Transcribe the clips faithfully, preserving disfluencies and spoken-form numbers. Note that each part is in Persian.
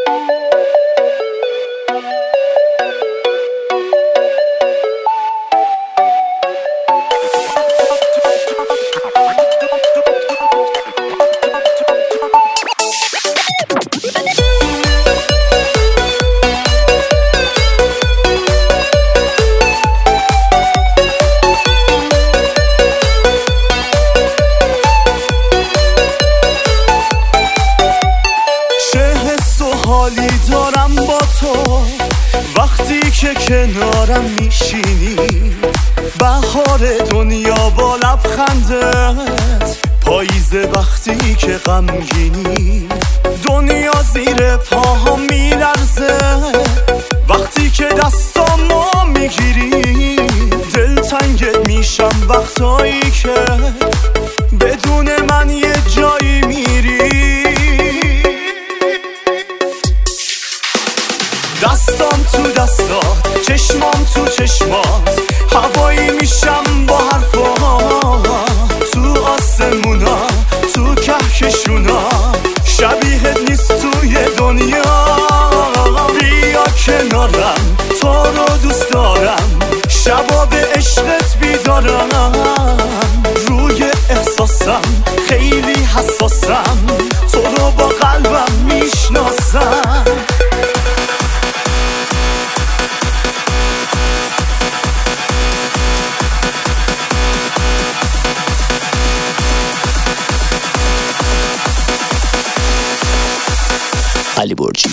حالی دارم با تو وقتی که کنارم میشینی، بهار دنیا با لبخندت، پاییز وقتی که غمگینی، دنیا زیر پاها میلرزه وقتی که دستامو میگیری، دلتنگت میشم وقتایی که بدون من یه جایی میری. دستام تو دستات، چشمام تو چشمات، هوایی میشم با حرفات، تو آسمونا، تو کهکشونا، شبیهت نیست توی دنیا. بیا کنارم، تو رو دوست دارم، شبا به عشقت بیدارم، روی احساسم خیلی حساسم، تو رو با قلبم میشناسم. علی برجی.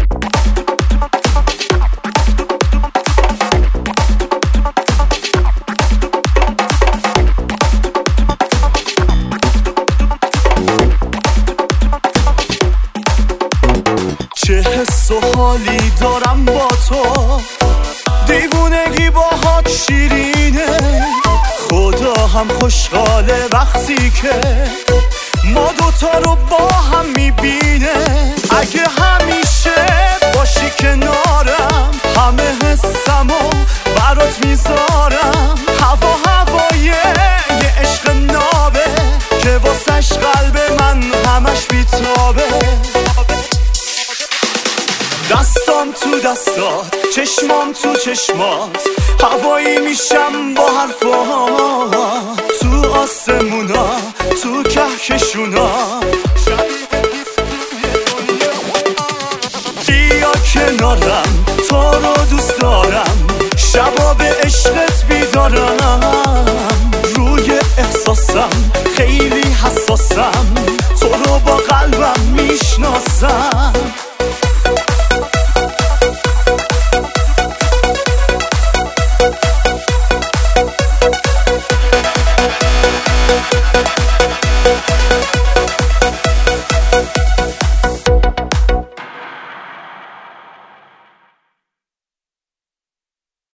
چه حس و حالی دارم با تو، دیوونگی باهات شیرینه، خدا هم خوشحاله وقتی که ما دوتا رو با هم میبینه. اگه همیشه باشی کنارم، همه حسمو برات میذارم، هوا هوای یه عشق نابه که واسش قلب من همش بیتابه. دستام تو دستات، چشمام تو چشمات، هوایی میشم با حرفات، تو آسمونا، تو کهکشونا، بیا کنارم، تو رو دوست دارم، شبا به عشقت بیدارم، روی احساسم خیلی حساسم، تو رو با قلبم میشناسم.